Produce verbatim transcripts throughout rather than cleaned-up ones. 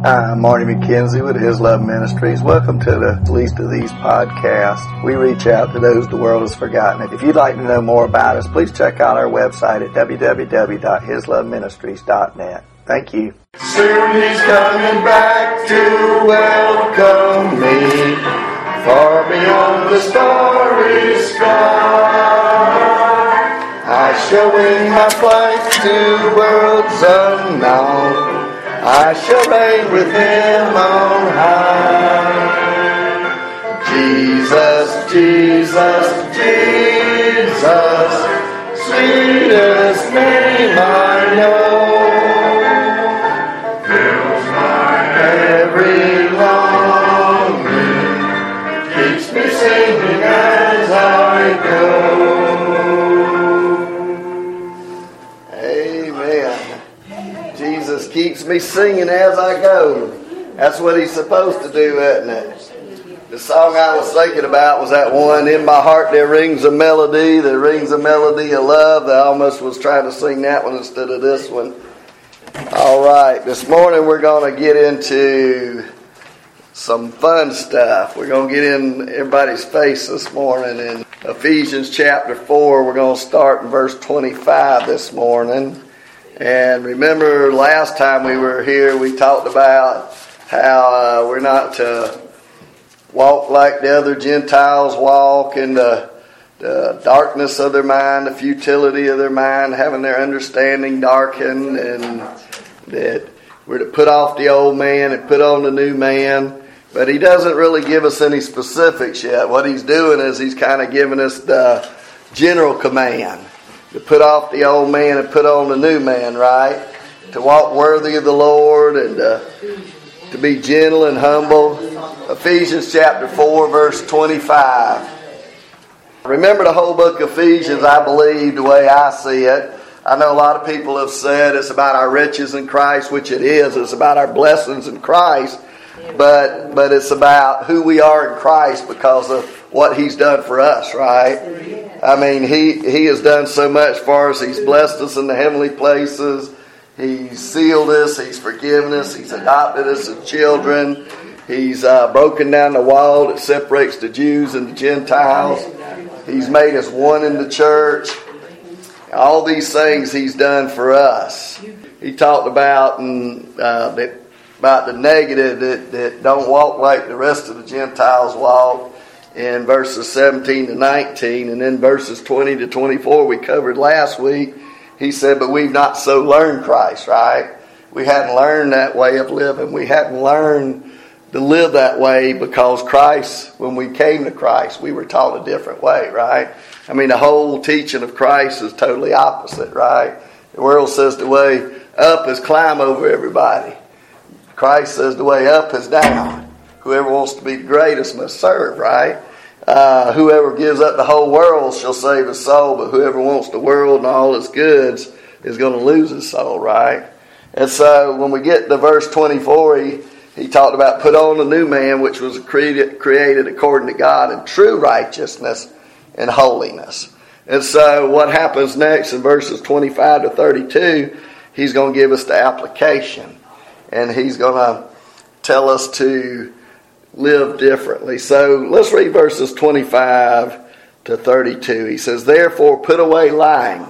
Hi, I'm Marty McKenzie with His Love Ministries. Welcome to the Least of These podcast. We reach out to those the world has forgotten. If you'd like to know more about us, please check out our website at w w w dot his love ministries dot net. Thank you. Soon he's coming back to welcome me, far beyond the starry sky. I shall wing my flight to worlds unknown. I shall reign with him on high. Jesus, Jesus, Jesus, sweetest name I know, fills my every longing, keeps me singing as I go. Jesus keeps me singing as I go. That's what he's supposed to do, isn't it? The song I was thinking about was that one, In My Heart There Rings a Melody. There rings a melody of love. I almost was trying to sing that one instead of this one. All right, this morning we're going to get into some fun stuff. We're going to get in everybody's face this morning. In Ephesians chapter four, we're going to start in verse twenty-five this morning. And remember, last time we were here, we talked about how uh, we're not to walk like the other Gentiles walk in the, the darkness of their mind, the futility of their mind, having their understanding darkened, and that we're to put off the old man and put on the new man. But he doesn't really give us any specifics yet. What he's doing is he's kind of giving us the general command. To put off the old man and put on the new man, right? To walk worthy of the Lord and uh, to be gentle and humble. Ephesians chapter four, verse twenty-five. Remember the whole book of Ephesians, I believe, the way I see it. I know a lot of people have said it's about our riches in Christ, which it is. It's about our blessings in Christ. But, but it's about who we are in Christ because of what He's done for us, right? I mean, he, he has done so much for us. He's blessed us in the heavenly places. He's sealed us. He's forgiven us. He's adopted us as children. He's uh, broken down the wall that separates the Jews and the Gentiles. He's made us one in the church. All these things He's done for us. He talked about and uh, that, about the negative that, that don't walk like the rest of the Gentiles walk. In verses seventeen to nineteen, and then verses twenty to twenty-four we covered last week. He said, but we've not so learned Christ, right? We hadn't learned that way of living. We hadn't learned to live that way because Christ, when we came to Christ, we were taught a different way, right? I mean, the whole teaching of Christ is totally opposite, right? The world says the way up is climb over everybody. Christ says the way up is down. Whoever wants to be the greatest must serve, right? Uh, whoever gives up the whole world shall save his soul, but whoever wants the world and all its goods is going to lose his soul, right? And so when we get to verse twenty-four, he, he talked about put on the new man, which was created, created according to God in true righteousness and holiness. And so what happens next in verses twenty-five to thirty-two, he's going to give us the application. And he's going to tell us to live differently. So let's read verses twenty-five to thirty-two. He says, therefore put away lying.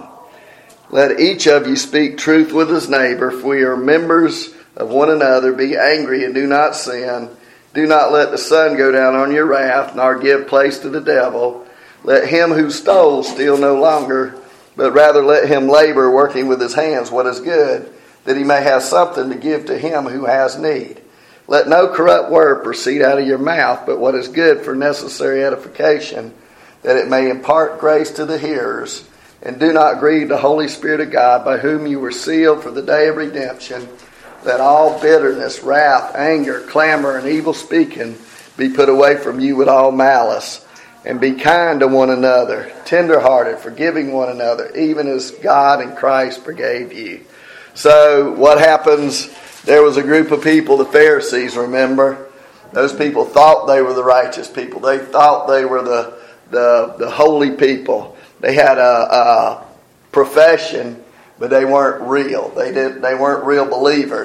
Let each of you speak truth with his neighbor, for we are members of one another. Be angry and do not sin. Do not let the sun go down on your wrath, nor give place to the devil. Let him who stole steal no longer, but rather let him labor, working with his hands what is good, that he may have something to give to him who has need. Let no corrupt word proceed out of your mouth, but what is good for necessary edification, that it may impart grace to the hearers. And do not grieve the Holy Spirit of God, by whom you were sealed for the day of redemption. Let all bitterness, wrath, anger, clamor, and evil speaking be put away from you with all malice. And be kind to one another, tender-hearted, forgiving one another, even as God in Christ forgave you. So what happens? There was a group of people, the Pharisees, remember? Those people thought they were the righteous people. They thought they were the the, the holy people. They had a, a profession, but they weren't real. They did. They weren't real believers.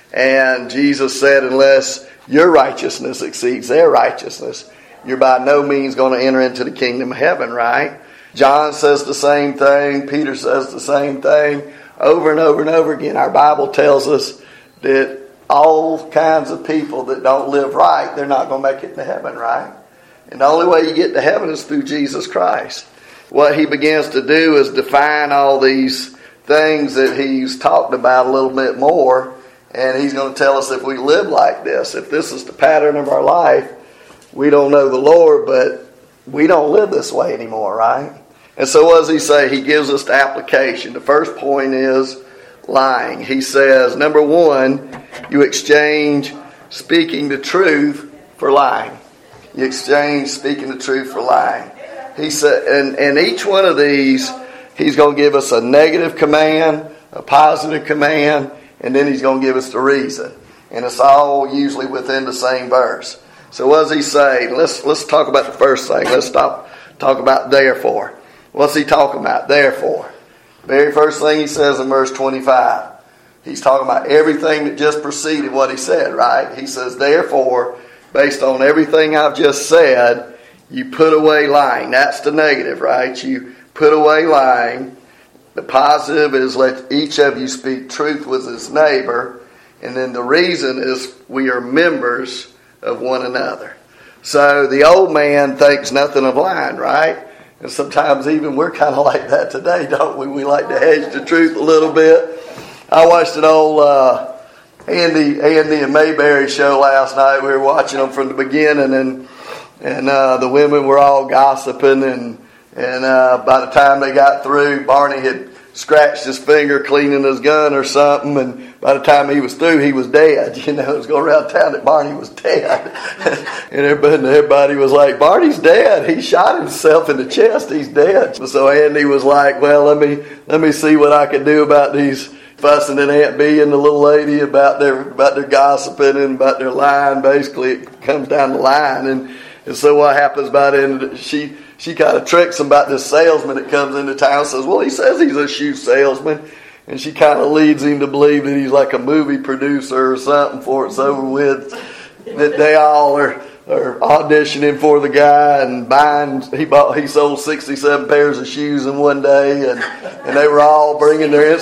And Jesus said, unless your righteousness exceeds their righteousness, you're by no means going to enter into the kingdom of heaven, right? John says the same thing. Peter says the same thing. Over and over and over again, our Bible tells us that all kinds of people that don't live right, they're not going to make it to heaven, right? And the only way you get to heaven is through Jesus Christ. What he begins to do is define all these things that he's talked about a little bit more. And he's going to tell us if we live like this, if this is the pattern of our life, we don't know the Lord, but we don't live this way anymore, right? And so what does he say? He gives us the application. The first point is lying. He says, number one, you exchange speaking the truth for lying. You exchange speaking the truth for lying. He said, and, and each one of these, he's going to give us a negative command, a positive command, and then he's going to give us the reason. And it's all usually within the same verse. So what does he say? Let's let's talk about the first thing. Let's stop talk about therefore. What's he talking about? Therefore. Very first thing he says in verse twenty-five. He's talking about everything that just preceded what he said, right? He says, therefore, based on everything I've just said, you put away lying. That's the negative, right? You put away lying. The positive is let each of you speak truth with his neighbor. And then the reason is we are members of one another. So the old man thinks nothing of lying, right? And sometimes even we're kind of like that today, don't we? We like to hedge the truth a little bit. I watched an old uh, Andy Andy and Mayberry show last night. We were watching them from the beginning, and and uh, the women were all gossiping, and and uh, by the time they got through, Barney had scratched his finger cleaning his gun or something, and by the time he was through, he was dead. You know, it was going around town that Barney was dead. And everybody, everybody was like, Barney's dead. He shot himself in the chest. He's dead. So Andy was like, well, let me let me see what I can do about these fussing at Aunt Bee and the little lady about their about their gossiping and about their lying. Basically, it comes down the line. And, and so what happens by then, she... She kind of tricks him about this salesman that comes into town and says, well, he says he's a shoe salesman. And she kind of leads him to believe that he's like a movie producer or something before it's over with. That they all are, are auditioning for the guy and buying. He bought, he sold sixty-seven pairs of shoes in one day. And, and they were all bringing their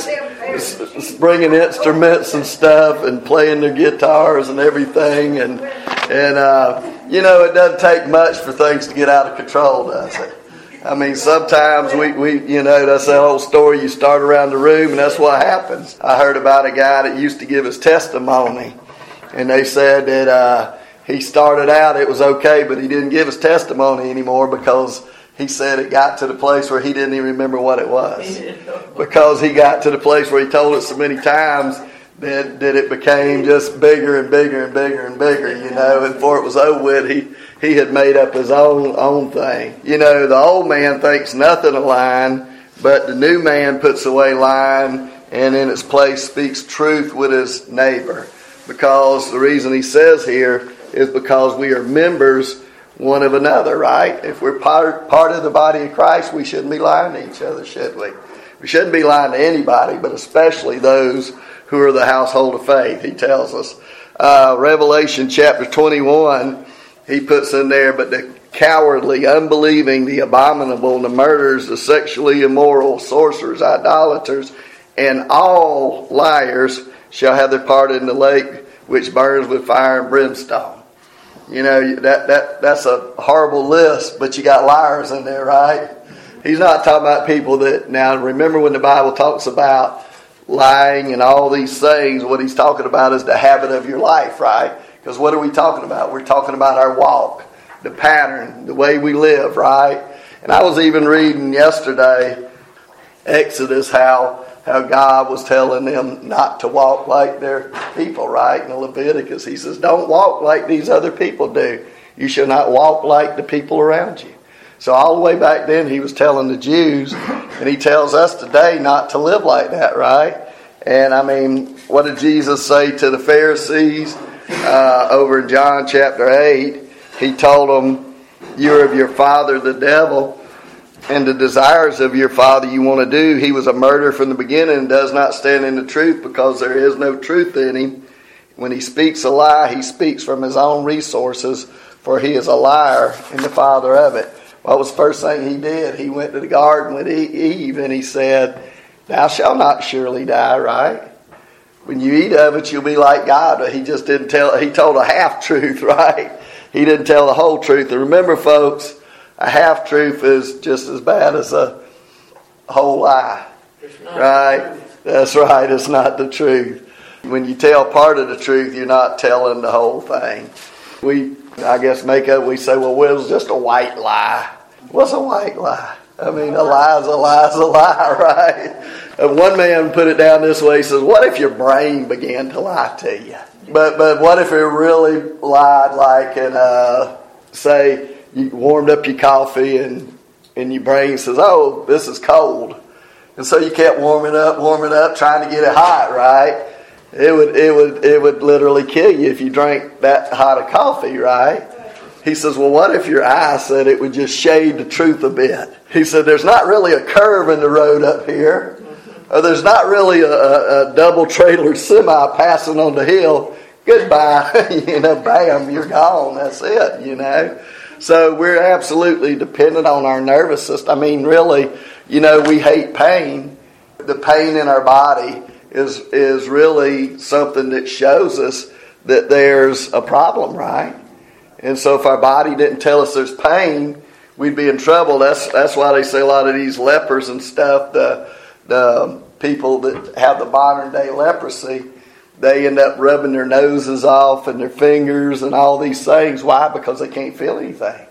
bringing instruments and stuff and playing their guitars and everything. And, and uh, you know, it doesn't take much for things to get out of control, does it? I mean, sometimes we, we, you know, that's that old story. You start around the room and that's what happens. I heard about a guy that used to give his testimony. And they said that uh, he started out, it was okay, but he didn't give his testimony anymore because he said it got to the place where he didn't even remember what it was. Because he got to the place where he told it so many times that, that it became just bigger and bigger and bigger and bigger, you know. And before it was over with, he, he had made up his own own thing. You know, the old man thinks nothing of lying, but the new man puts away lying and in its place speaks truth with his neighbor. Because the reason he says here is because we are members one of another, right? If we're part, part of the body of Christ, we shouldn't be lying to each other, should we? We shouldn't be lying to anybody, but especially those who are the household of faith, he tells us. Uh, Revelation chapter twenty-one, he puts in there, but the cowardly, unbelieving, the abominable, the murderers, the sexually immoral, sorcerers, idolaters, and all liars shall have their part in the lake which burns with fire and brimstone. You know, that, that that's a horrible list, but you got liars in there, right? He's not talking about people that, now remember when the Bible talks about lying and all these things, what he's talking about is the habit of your life, right? Because what are we talking about? We're talking about our walk, the pattern, the way we live, right? And I was even reading yesterday, Exodus, how how God was telling them not to walk like their people, right? In Leviticus, he says, don't walk like these other people do. You shall not walk like the people around you. So all the way back then, he was telling the Jews, and he tells us today not to live like that, right? And I mean, what did Jesus say to the Pharisees uh, over in John chapter eight? He told them, you're of your father, the devil, and the desires of your father you want to do. He was a murderer from the beginning and does not stand in the truth because there is no truth in him. When he speaks a lie, he speaks from his own resources, for he is a liar and the father of it. What was the first thing he did? He went to the garden with Eve and he said, thou shalt not surely die, right? When you eat of it, you'll be like God. But he just didn't tell, he told a half-truth, right? He didn't tell the whole truth. And remember, folks, a half-truth is just as bad as a whole lie, right? That's right, it's not the truth. When you tell part of the truth, you're not telling the whole thing. We, I guess, make up, we say, well, it was just a white lie. What's a white lie? I mean, a lie is a lie is a lie, right? And one man put it down this way. He says, what if your brain began to lie to you? But but what if it really lied, like, and uh, say you warmed up your coffee and, and your brain says, oh, this is cold. And so you kept warming up, warming up, trying to get it hot, right? It would it would it would literally kill you if you drank that hot of coffee, right? He says, well, what if your eye said it would just shade the truth a bit? He said, there's not really a curve in the road up here. Or there's not really a, a, a double trailer semi passing on the hill. Goodbye. you know, bam, you're gone. That's it, you know. So we're absolutely dependent on our nervous system. I mean, really, you know, we hate pain. The pain in our body is is really something that shows us that there's a problem, right? And so if our body didn't tell us there's pain, we'd be in trouble. That's that's why they say a lot of these lepers and stuff, the the people that have the modern day leprosy, they end up rubbing their noses off and their fingers and all these things. Why? Because they can't feel anything.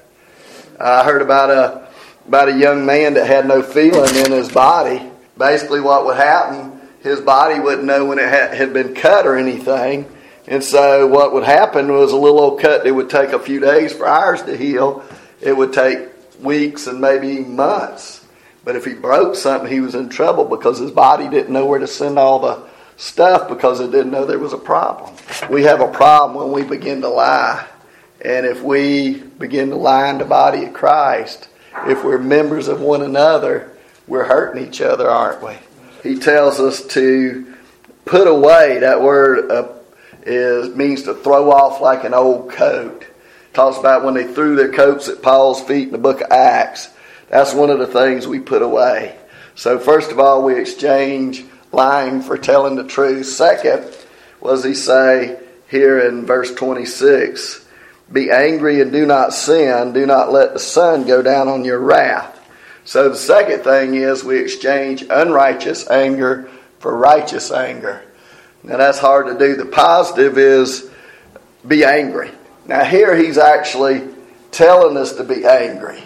I heard about a about a young man that had no feeling in his body. Basically what would happen, his body wouldn't know when it had, had been cut or anything. And so what would happen was a little old cut that would take a few days for ours to heal. It would take weeks and maybe months. But if he broke something, he was in trouble because his body didn't know where to send all the stuff because it didn't know there was a problem. We have a problem when we begin to lie. And if we begin to lie in the body of Christ, if we're members of one another, we're hurting each other, aren't we? He tells us to put away. That word uh, is means to throw off like an old coat. Talks about when they threw their coats at Paul's feet in the book of Acts. That's one of the things we put away. So first of all, we exchange lying for telling the truth. Second, what does he say here in verse twenty-six? Be angry and do not sin. Do not let the sun go down on your wrath. So the second thing is we exchange unrighteous anger for righteous anger. Now that's hard to do. The positive is be angry. Now here he's actually telling us to be angry.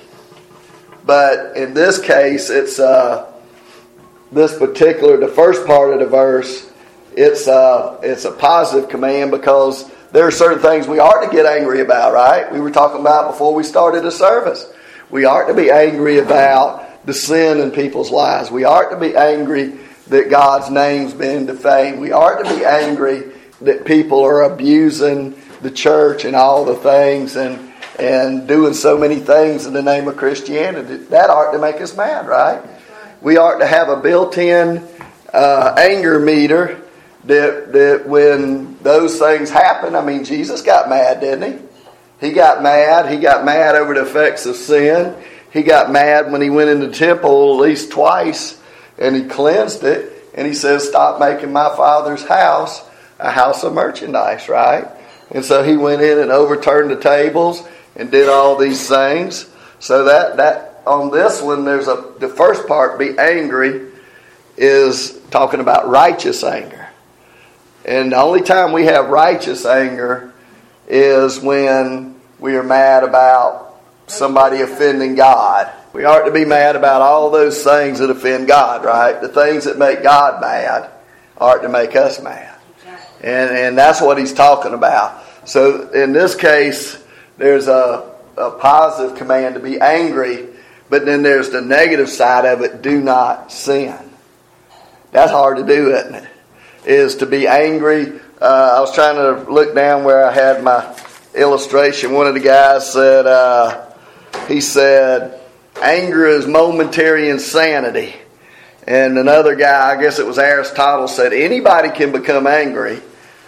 But in this case, it's uh, this particular, the first part of the verse, it's uh, it's a positive command because there are certain things we ought to get angry about, right? We were talking about before we started the service. We ought to be angry about the sin in people's lives. We ought to be angry that God's name's been defamed. We ought to be angry that people are abusing the church and all the things and and doing so many things in the name of Christianity. That ought to make us mad, right? We ought to have a built-in uh, anger meter that, that when those things happen, I mean, Jesus got mad, didn't he? He got mad. He got mad over the effects of sin. He got mad when he went in the temple at least twice and he cleansed it. And he says, stop making my Father's house a house of merchandise, right? And so he went in and overturned the tables and did all these things. So that that on this one, there's a the first part, be angry, is talking about righteous anger. And the only time we have righteous anger is when we are mad about somebody offending God. We aren't to be mad about all those things that offend God, right? The things that make God mad aren't to make us mad. And and that's what he's talking about. So in this case, there's a, a positive command to be angry, but then there's the negative side of it, do not sin. That's hard to do, isn't it? Is to be angry. Uh, I was trying to look down where I had my illustration. One of the guys said, uh, he said, anger is momentary insanity. And another guy, I guess it was Aristotle, said anybody can become angry,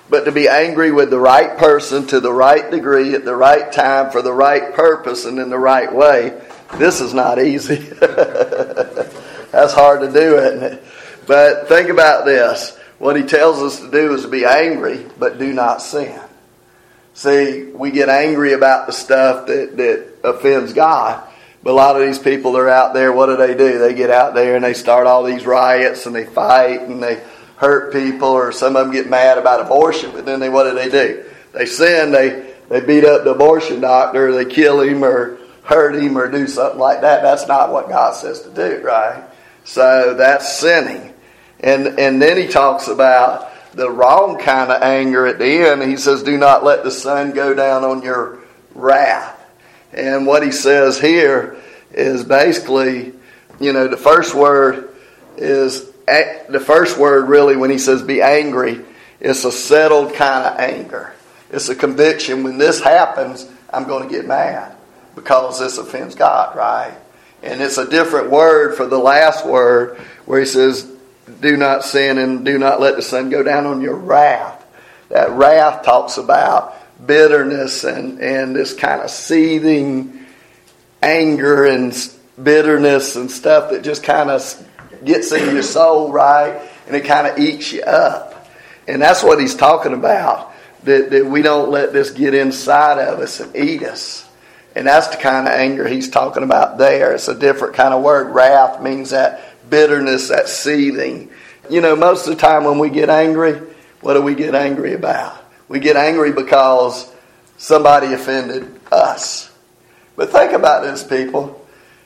But to be angry with the right person to the right degree at the right time for the right purpose and in the right way, this is not easy. That's hard to do, isn't it? But think about this. What he tells us to do is to be angry, but do not sin. See, we get angry about the stuff that, that offends God. But a lot of these people that are out there, what do they do? They get out there and they start all these riots and they fight and they hurt people, or some of them get mad about abortion, but then they what do they do? They sin, they, they beat up the abortion doctor, or they kill him or hurt him or do something like that. That's not what God says to do, right? So that's sinning. And and then he talks about the wrong kind of anger at the end. He says, do not let the sun go down on your wrath. And what he says here is basically, you know, the first word is, the first word really when he says be angry, it's a settled kind of anger. It's a conviction. When this happens, I'm going to get mad because this offends God, right? And it's a different word for the last word where he says, do not sin and do not let the sun go down on your wrath. That wrath talks about bitterness and, and this kind of seething anger and bitterness and stuff that just kind of gets in your soul, right? And it kind of eats you up. And that's what he's talking about. That, that we don't let this get inside of us and eat us. And that's the kind of anger he's talking about there. It's a different kind of word. Wrath means that bitterness, that seething. You know, most of the time when we get angry, what do we get angry about? We get angry because somebody offended us. But think about this, people.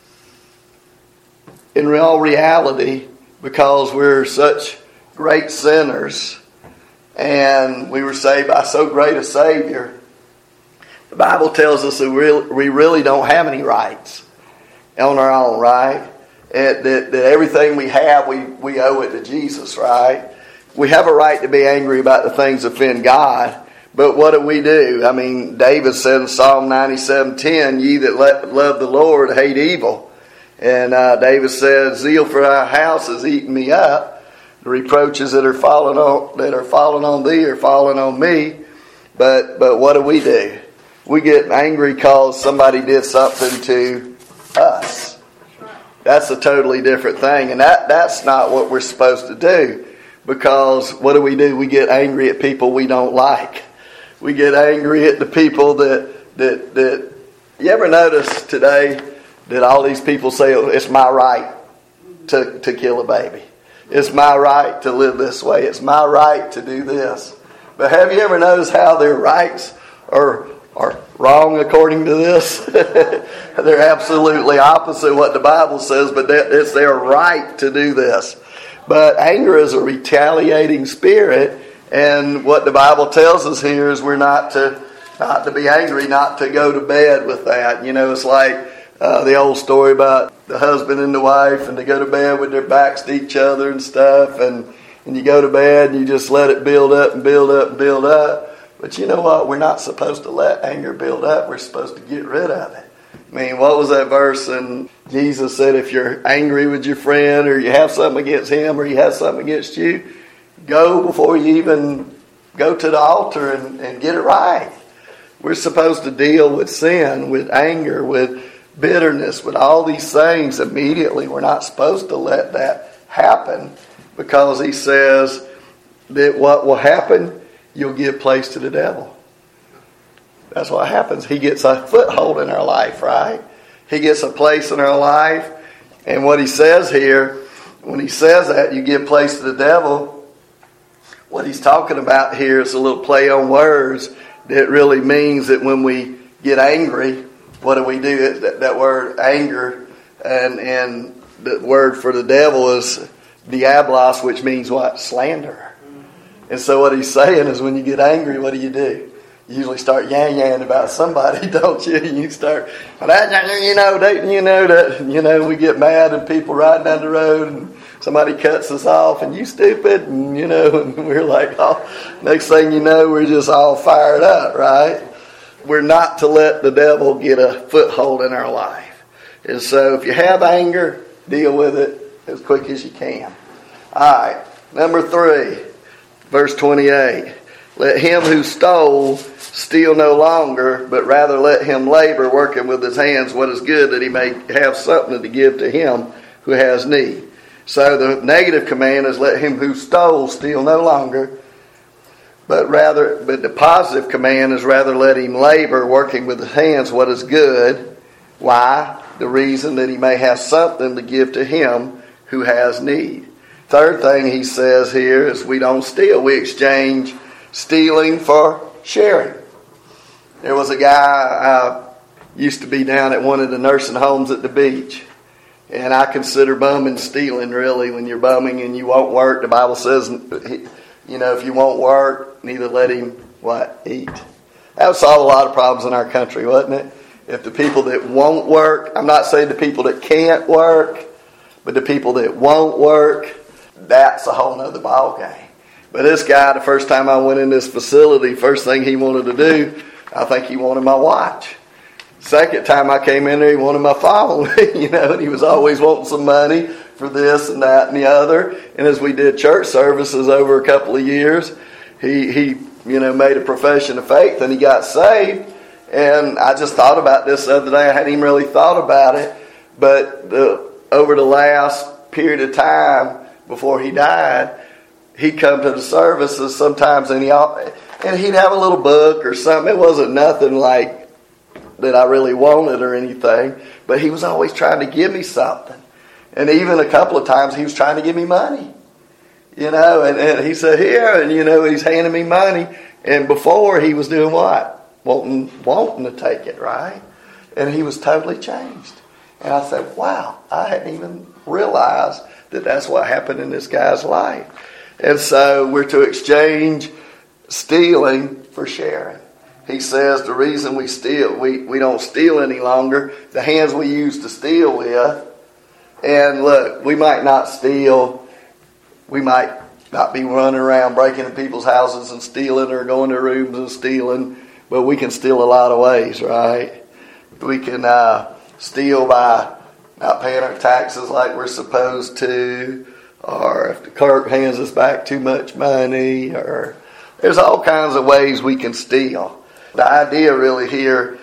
In real reality, because we're such great sinners and we were saved by so great a Savior, the Bible tells us that we really don't have any rights on our own, right? And that, that everything we have, we, we owe it to Jesus, right? We have a right to be angry about the things that offend God, but what do we do? I mean, David said in Psalm ninety-seven ten, ye that let, love the Lord hate evil. And uh, David said, zeal for thy house has eaten me up. The reproaches that are falling on that are falling on thee are falling on me. But but what do we do? We get angry because somebody did something to us. That's a totally different thing. And that, that's not what we're supposed to do. Because what do we do? We get angry at people we don't like. We get angry at the people that that that you ever notice today that all these people say, oh, it's my right to, to kill a baby. It's my right to live this way. It's my right to do this. But have you ever noticed how their rights are, are wrong according to this? They're absolutely opposite what the Bible says, but it's their right to do this. But anger is a retaliating spirit, and what the Bible tells us here is we're not to not to be angry, not to go to bed with that. You know, it's like Uh, the old story about the husband and the wife, and they go to bed with their backs to each other and stuff, and, and you go to bed and you just let it build up and build up and build up. But you know what? We're not supposed to let anger build up. We're supposed to get rid of it. I mean, what was that verse? And Jesus said, if you're angry with your friend or you have something against him or he has something against you, go before you even go to the altar and, and get it right. We're supposed to deal with sin, with anger, with bitterness, with all these things immediately. We're not supposed to let that happen, because he says that what will happen, you'll give place to the devil. That's what happens. He gets a foothold in our life, right? He gets a place in our life. And what he says here, when he says that you give place to the devil, what he's talking about here is a little play on words that really means that when we get angry, what do we do? That, that word anger, and and the word for the devil is diablos, which means what? Slander. And so what he's saying is when you get angry, what do you do? You usually start yan-yan about somebody, don't you? You start, you know, they, you know that you know we get mad and people riding down the road and somebody cuts us off and you stupid, and you know, and we're like, oh, next thing you know, we're just all fired up, right? We're not to let the devil get a foothold in our life. And so if you have anger, deal with it as quick as you can. All right, number three, verse twenty-eight. Let him who stole steal no longer, but rather let him labor, working with his hands what is good, that he may have something to give to him who has need. So the negative command is let him who stole steal no longer, but rather, but the positive command is rather let him labor, working with his hands what is good. Why? The reason that he may have something to give to him who has need. Third thing he says here is we don't steal. We exchange stealing for sharing. There was a guy, I used to be down at one of the nursing homes at the beach. And I consider bumming stealing, really. When you're bumming and you won't work, the Bible says, you know, if you won't work, neither let him, what, eat. That would solve a lot of problems in our country, wouldn't it? If the people that won't work, I'm not saying the people that can't work, but the people that won't work, that's a whole nother ball game. But this guy, the first time I went in this facility, first thing he wanted to do, I think he wanted my watch. Second time I came in there, he wanted my phone, you know, and he was always wanting some money for this and that and the other. And as we did church services over a couple of years, he, he, you know, made a profession of faith and he got saved. And I just thought about this the other day. I hadn't even really thought about it. But the, over the last period of time before he died, he'd come to the services sometimes and, he, and he'd have a little book or something. It wasn't nothing like that I really wanted or anything, but he was always trying to give me something. And even a couple of times he was trying to give me money, you know, and, and he said, here, and you know, he's handing me money. And before he was doing what? Wanting, wanting to take it, right? And he was totally changed. And I said, wow, I hadn't even realized that that's what happened in this guy's life. And so we're to exchange stealing for sharing. He says the reason we steal, we, we don't steal any longer, the hands we used to steal with. And look, we might not steal, we might not be running around breaking into people's houses and stealing or going to rooms and stealing, but we can steal a lot of ways, right? We can uh, steal by not paying our taxes like we're supposed to, or if the clerk hands us back too much money, or there's all kinds of ways we can steal. The idea really here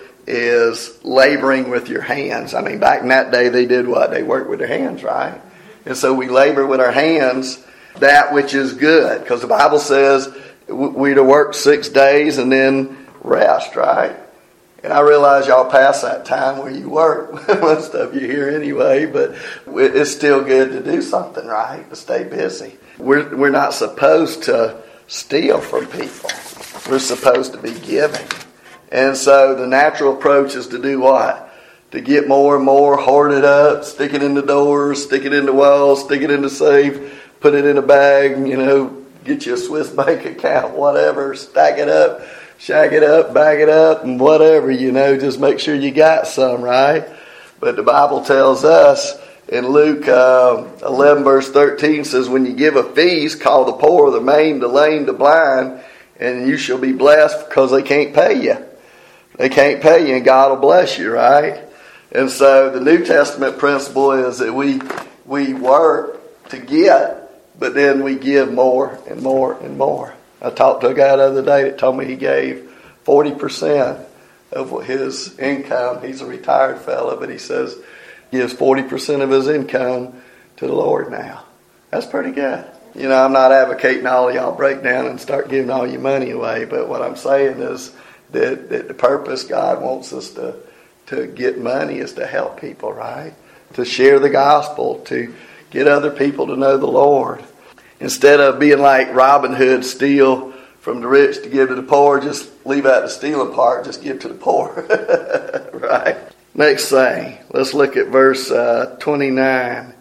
is laboring with your hands. I mean, back in that day, they did what? They worked with their hands, right? And so we labor with our hands that which is good. Because the Bible says we're to work six days and then rest, right? And I realize y'all past that time where you work. Most of you here anyway, but it's still good to do something, right? To stay busy. We're, we're not supposed to steal from people. We're supposed to be giving. And so the natural approach is to do what? To get more and more, hoard it up, stick it in the doors, stick it in the walls, stick it in the safe, put it in a bag, you know, get you a Swiss bank account, whatever, stack it up, shag it up, bag it up, and whatever, you know, just make sure you got some, right? But the Bible tells us in Luke uh, eleven verse thirteen says, when you give a feast, call the poor, the maimed, the lame, the blind, and you shall be blessed because they can't pay you. They can't pay you and God will bless you, right? And so the New Testament principle is that we we work to get, but then we give more and more and more. I talked to a guy the other day that told me he gave forty percent of his income. He's a retired fellow, but he says he gives forty percent of his income to the Lord now. That's pretty good. You know, I'm not advocating all of y'all break down and start giving all your money away, but what I'm saying is that, that the purpose God wants us to, to get money is to help people, right? To share the gospel, to get other people to know the Lord. Instead of being like Robin Hood, steal from the rich to give to the poor, just leave out the stealing part, just give to the poor. Right? Next thing, let's look at verse uh, twenty-nine.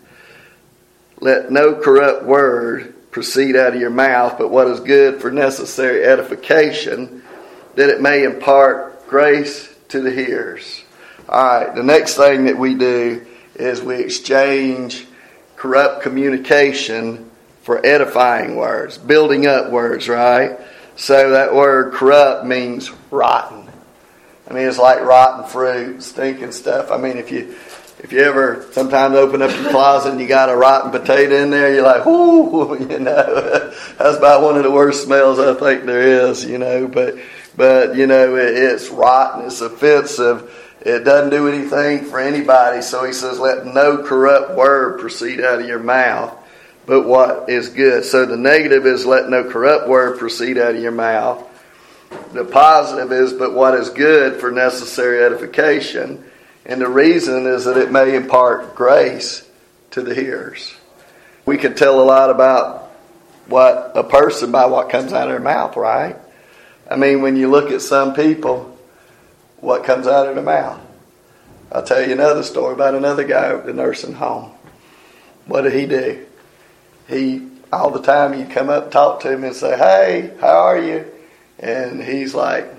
Let no corrupt word proceed out of your mouth, but what is good for necessary edification, that it may impart grace to the hearers. All right, the next thing that we do is we exchange corrupt communication for edifying words, building up words, right? So that word corrupt means rotten. I mean, it's like rotten fruit, stinking stuff. I mean, if you If you ever sometimes open up your closet and you got a rotten potato in there, you're like, whoo, you know, that's about one of the worst smells I think there is, you know. But, but you know, it, it's rotten, it's offensive, it doesn't do anything for anybody. So he says, let no corrupt word proceed out of your mouth, but what is good. So the negative is let no corrupt word proceed out of your mouth. The positive is, but what is good for necessary edification. And the reason is that it may impart grace to the hearers. We can tell a lot about what a person by what comes out of their mouth, right? I mean, when you look at some people, what comes out of their mouth? I'll tell you another story about another guy at the nursing home. What did he do? He, all the time you come up, talk to him and say, hey, how are you? And he's like,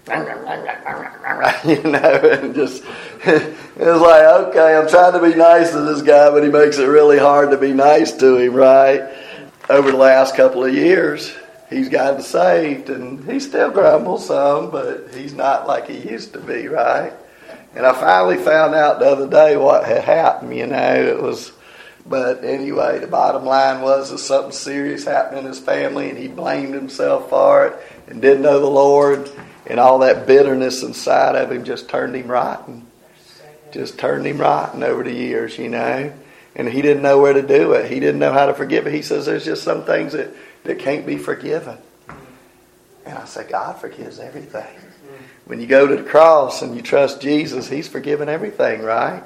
you know, and just, it was like, okay, I'm trying to be nice to this guy, but he makes it really hard to be nice to him, right? Over the last couple of years, he's gotten saved, and he still grumbles some, but he's not like he used to be, right? And I finally found out the other day what had happened, you know, it was, but anyway, the bottom line was that something serious happened in his family, and he blamed himself for it, and didn't know the Lord. And all that bitterness inside of him just turned him rotten. Just turned him rotten over the years, you know. And he didn't know where to do it. He didn't know how to forgive it. He says there's just some things that, that can't be forgiven. And I say, God forgives everything. When you go to the cross and you trust Jesus, He's forgiven everything, right?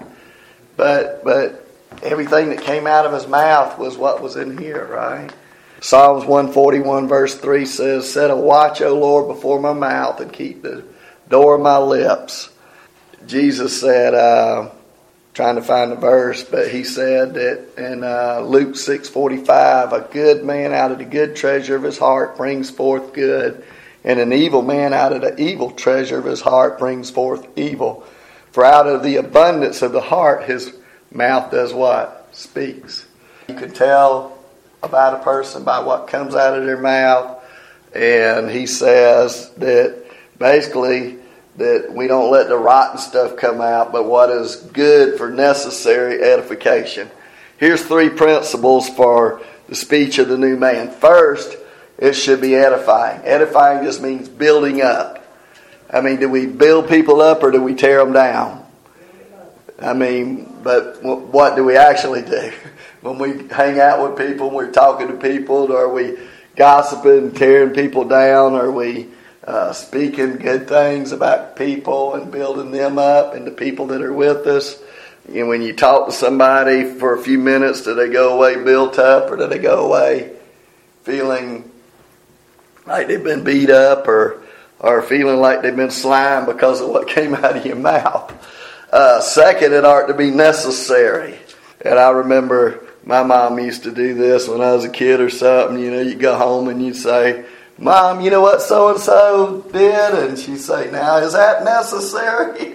But but everything that came out of His mouth was what was in here, right? Psalms one forty-one verse three says, set a watch, O Lord, before my mouth and keep the door of my lips. Jesus said, uh, trying to find the verse, but He said that in uh, Luke six forty-five, a good man out of the good treasure of his heart brings forth good, and an evil man out of the evil treasure of his heart brings forth evil. For out of the abundance of the heart his mouth does what? Speaks. You can tell about a person by what comes out of their mouth. And he says that basically that we don't let the rotten stuff come out, but what is good for necessary edification. Here's three principles for the speech of the new man. First, it should be edifying. Edifying just means building up. I mean, do we build people up or do we tear them down? I mean, but what do we actually do? When we hang out with people, when we're talking to people, are we gossiping, tearing people down? Are we uh, speaking good things about people and building them up and the people that are with us? And when you talk to somebody for a few minutes, do they go away built up, or do they go away feeling like they've been beat up, or, or feeling like they've been slimed because of what came out of your mouth? Uh, second, it ought to be necessary. And I remember my mom used to do this when I was a kid or something. You know, you'd go home and you'd say, Mom, you know what so-and-so did? And she'd say, now, is that necessary?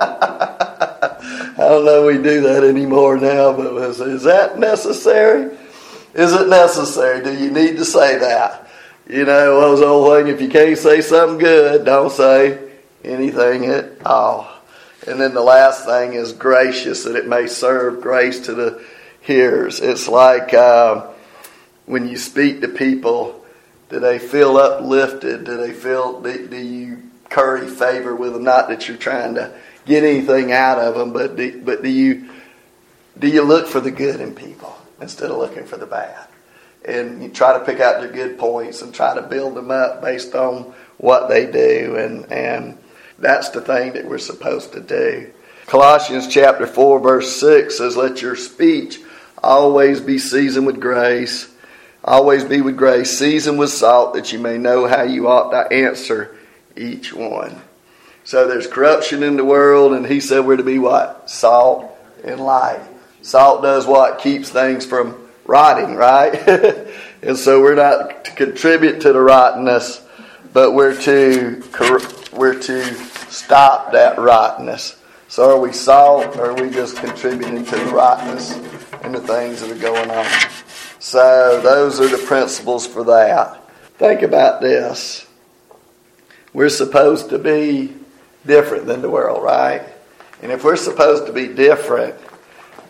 I don't know if we do that anymore now, but was, is that necessary? Is it necessary? Do you need to say that? You know, what was the old thing? If you can't say something good, don't say anything at all. And then the last thing is gracious, that it may serve grace to the hearers. It's like uh, when you speak to people, do they feel uplifted? Do they feel, do, do you curry favor with them? Not that you're trying to get anything out of them, but do, but do you do you look for the good in people instead of looking for the bad? And you try to pick out their good points and try to build them up based on what they do, and and that's the thing that we're supposed to do. Colossians chapter four verse six says, let your speech always be seasoned with grace, always be with grace, seasoned with salt, that you may know how you ought to answer each one. So there's corruption in the world, and he said we're to be what? Salt and light. Salt does what? Keeps things from rotting, right? And so we're not to contribute to the rottenness, but we're to we're to stop that rottenness. So are we salt, or are we just contributing to the rottenness and the things that are going on? So those are the principles for that. Think about this. We're supposed to be different than the world, right? And if we're supposed to be different,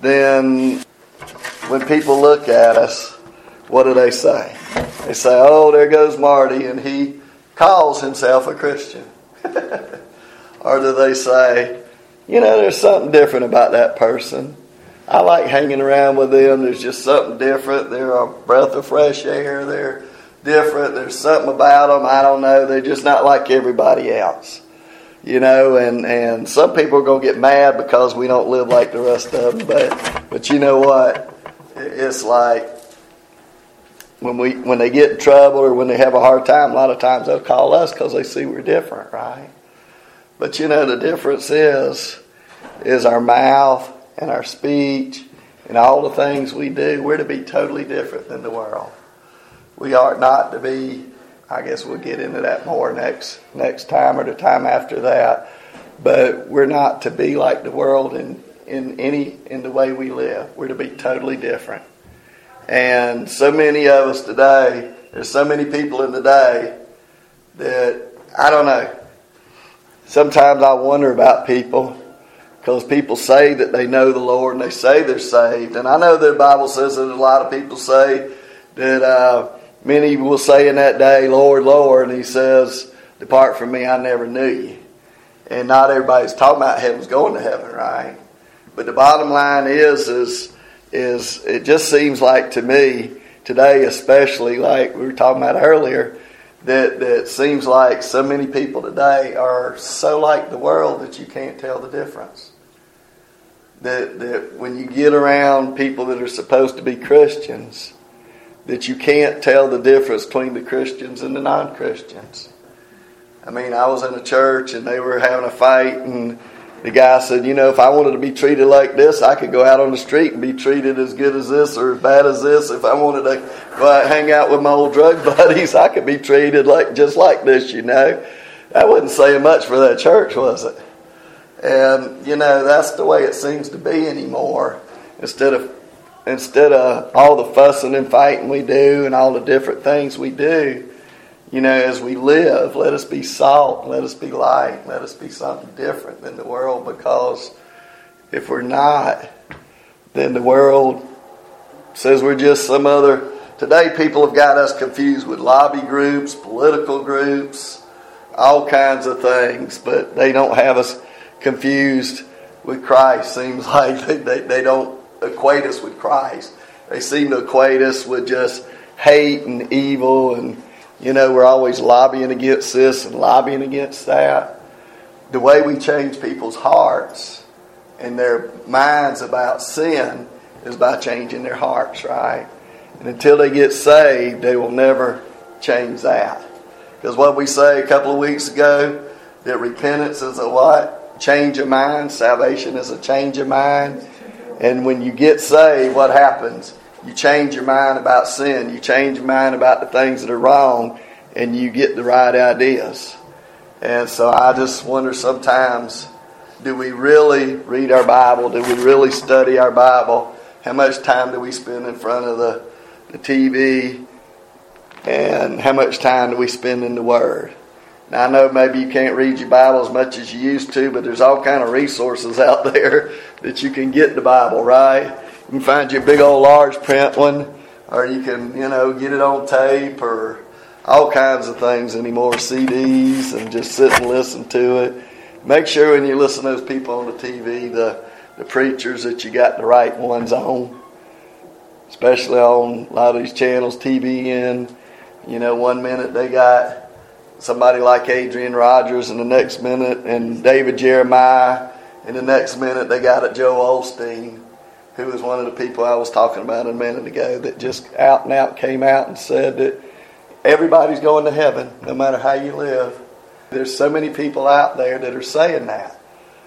then when people look at us, what do they say? They say, oh, there goes Marty, and he calls himself a Christian. Or do they say, you know, there's something different about that person. I like hanging around with them. There's just something different. They're a breath of fresh air. They're different. There's something about them. I don't know. They're just not like everybody else. You know, and, and some people are going to get mad because we don't live like the rest of them. But, but you know what? It's like when we when they get in trouble or when they have a hard time, a lot of times they'll call us because they see we're different, right? But you know, the difference is, is our mouth and our speech and all the things we do. We're to be totally different than the world. We are not to be, I guess we'll get into that more next next time or the time after that. But we're not to be like the world in, in any in the way we live. We're to be totally different. And so many of us today, there's so many people in the day that, I don't know, sometimes I wonder about people because people say that they know the Lord and they say they're saved. And I know the Bible says that a lot of people say that uh, many will say in that day, Lord, Lord. And he says, depart from me, I never knew you. And not everybody's talking about heaven's going to heaven, right? But the bottom line is, is, is it just seems like to me, today especially, like we were talking about earlier, that, that it seems like so many people today are so like the world that you can't tell the difference. That, that when you get around people that are supposed to be Christians, that you can't tell the difference between the Christians and the non-Christians. I mean, I was in a church and they were having a fight, and the guy said, you know, if I wanted to be treated like this, I could go out on the street and be treated as good as this or as bad as this. If I wanted to go out and hang out with my old drug buddies, I could be treated like just like this, you know. That wasn't saying much for that church, was it? And, you know, that's the way it seems to be anymore. Instead of instead of all the fussing and fighting we do and all the different things we do, you know, as we live, let us be salt, let us be light, let us be something different than the world, because if we're not, then the world says we're just some other. Today people have got us confused with lobby groups, political groups, all kinds of things, but they don't have us confused with Christ. Seems like they, they, they don't equate us with Christ. They seem to equate us with just hate and evil, and you know, we're always lobbying against this and lobbying against that. The way we change people's hearts and their minds about sin is by changing their hearts, right? And until they get saved, they will never change that. Because what we say a couple of weeks ago, that repentance is a what? Change of mind. Salvation is a change of mind. And when you get saved, what happens? You change your mind about sin. You change your mind about the things that are wrong. And you get the right ideas. And so I just wonder sometimes, do we really read our Bible? Do we really study our Bible? How much time do we spend in front of the, the T V? And how much time do we spend in the Word? Now I know maybe you can't read your Bible as much as you used to, but there's all kind of resources out there that you can get the Bible, right? You can find your big old large print one, or you can, you know, get it on tape, or all kinds of things anymore, C Ds, and just sit and listen to it. Make sure when you listen to those people on the T V, the, the preachers, that you got the right ones on, especially on a lot of these channels, T V N. You know, one minute they got somebody like Adrian Rogers, and the next minute, and David Jeremiah, and the next minute they got a Joel Osteen, who was one of the people I was talking about a minute ago, that just out and out came out and said that everybody's going to heaven, no matter how you live. There's so many people out there that are saying that.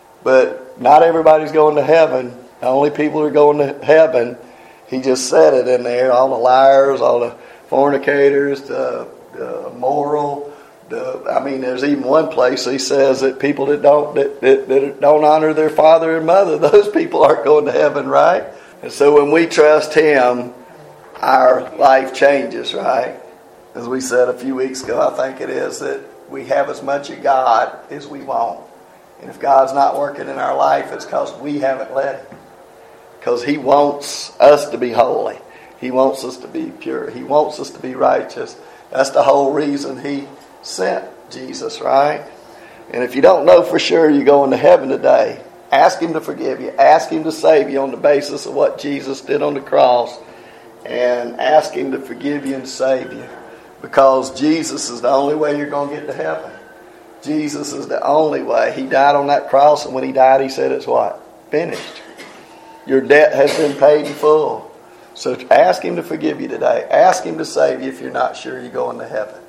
But not everybody's going to heaven. The only people who are going to heaven, he just said it in there, all the liars, all the fornicators, the, the immoral. The, I mean, there's even one place he says that people that don't that, that, that don't honor their father and mother, those people aren't going to heaven, right? And so when we trust him, our life changes, right? As we said a few weeks ago, I think it is, that we have as much of God as we want. And if God's not working in our life, it's because we haven't let him. because He wants us to be holy. He wants us to be pure. He wants us to be righteous. That's the whole reason He sent Jesus, right? And if you don't know for sure you're going to heaven today, ask Him to forgive you. Ask Him to save you on the basis of what Jesus did on the cross. And ask Him to forgive you and save you. Because Jesus is the only way you're going to get to heaven. Jesus is the only way. He died on that cross, and when He died, He said it's what? Finished. Your debt has been paid in full. So ask Him to forgive you today. Ask Him to save you if you're not sure you're going to heaven.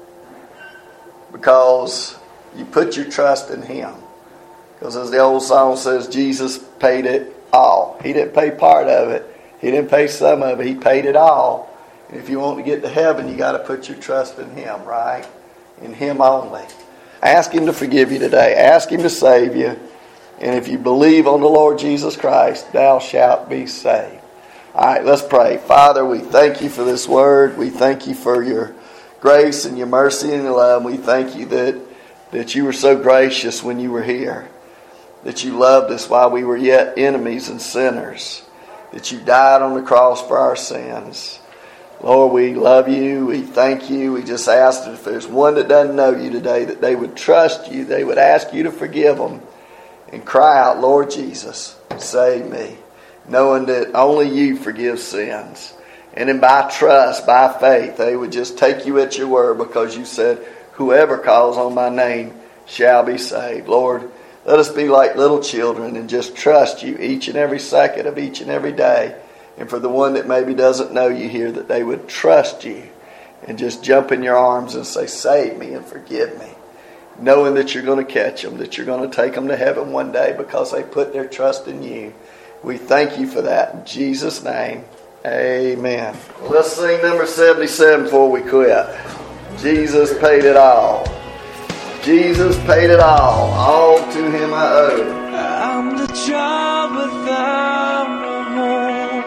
Because you put your trust in Him. Because as the old song says, Jesus paid it all. He didn't pay part of it. He didn't pay some of it. He paid it all. And if you want to get to heaven, you got to put your trust in Him, right? In Him only. Ask Him to forgive you today. Ask Him to save you. And if you believe on the Lord Jesus Christ, thou shalt be saved. All right, let's pray. Father, we thank You for this word. We thank You for Your grace and Your mercy and Your love. We thank You that, that You were so gracious when You were here. That You loved us while we were yet enemies and sinners. That You died on the cross for our sins. Lord, we love You. We thank You. We just ask that if there's one that doesn't know You today, that they would trust You. They would ask You to forgive them and cry out, Lord Jesus, save me. Knowing that only You forgive sins. And then by trust, by faith, they would just take You at Your word because You said, whoever calls on My name shall be saved. Lord, let us be like little children and just trust You each and every second of each and every day. And for the one that maybe doesn't know You here, that they would trust You and just jump in Your arms and say, save me and forgive me. Knowing that You're going to catch them, that You're going to take them to heaven one day because they put their trust in You. We thank You for that. In Jesus' name, amen. Well, let's sing number seventy-seven before we quit. Jesus paid it all. Jesus paid it all. All to Him I owe. I'm the child without a home.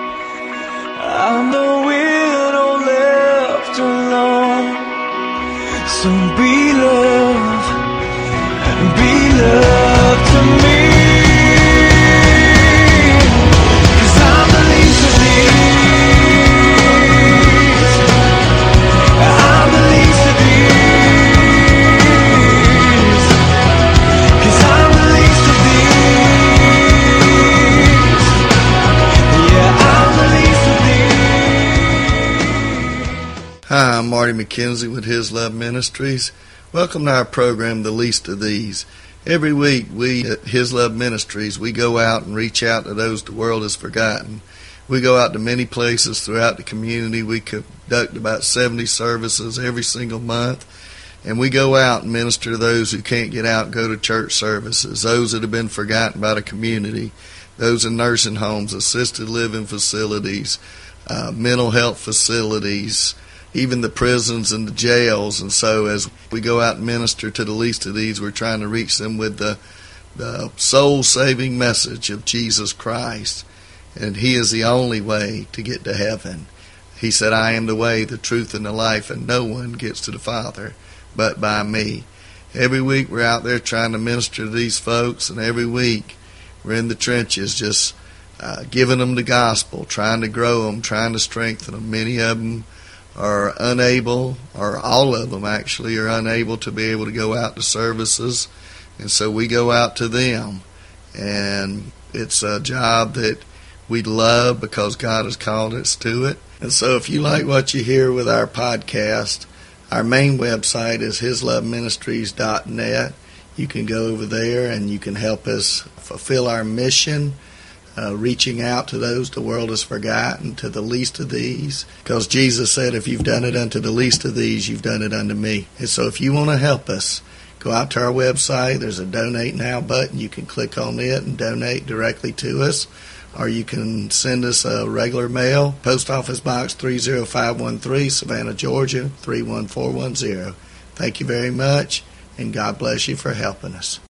I'm the widow left alone. So be love, be love to me. 'Cause I'm the least of these. I'm the least of these. 'Cause I'm the least of these. Yeah, I'm the least of these. Hi, I'm Marty McKenzie with His Love Ministries. Welcome to our program, The Least of These. Every week we at His Love Ministries, we go out and reach out to those the world has forgotten. We go out to many places throughout the community. We conduct about seventy services every single month. And we go out and minister to those who can't get out and go to church services, those that have been forgotten by the community, those in nursing homes, assisted living facilities, uh, mental health facilities, even the prisons and the jails. And so as we go out and minister to the least of these, we're trying to reach them with the, the soul-saving message of Jesus Christ. And He is the only way to get to heaven. He said, I am the way, the truth, and the life, and no one gets to the Father but by Me. Every week we're out there trying to minister to these folks, and every week we're in the trenches just uh, giving them the gospel, trying to grow them, trying to strengthen them. Many of them are unable, or all of them actually, are unable to be able to go out to services. And so we go out to them. And it's a job that we love because God has called us to it. And so if you like what you hear with our podcast, our main website is his love ministries dot net. You can go over there and you can help us fulfill our mission, Uh, reaching out to those the world has forgotten, to the least of these. Because Jesus said, if you've done it unto the least of these, you've done it unto Me. And so if you want to help us, go out to our website. There's a Donate Now button. You can click on it and donate directly to us. Or you can send us a regular mail, Post Office Box three oh five one three, Savannah, Georgia, three one four one zero. Thank you very much, and God bless you for helping us.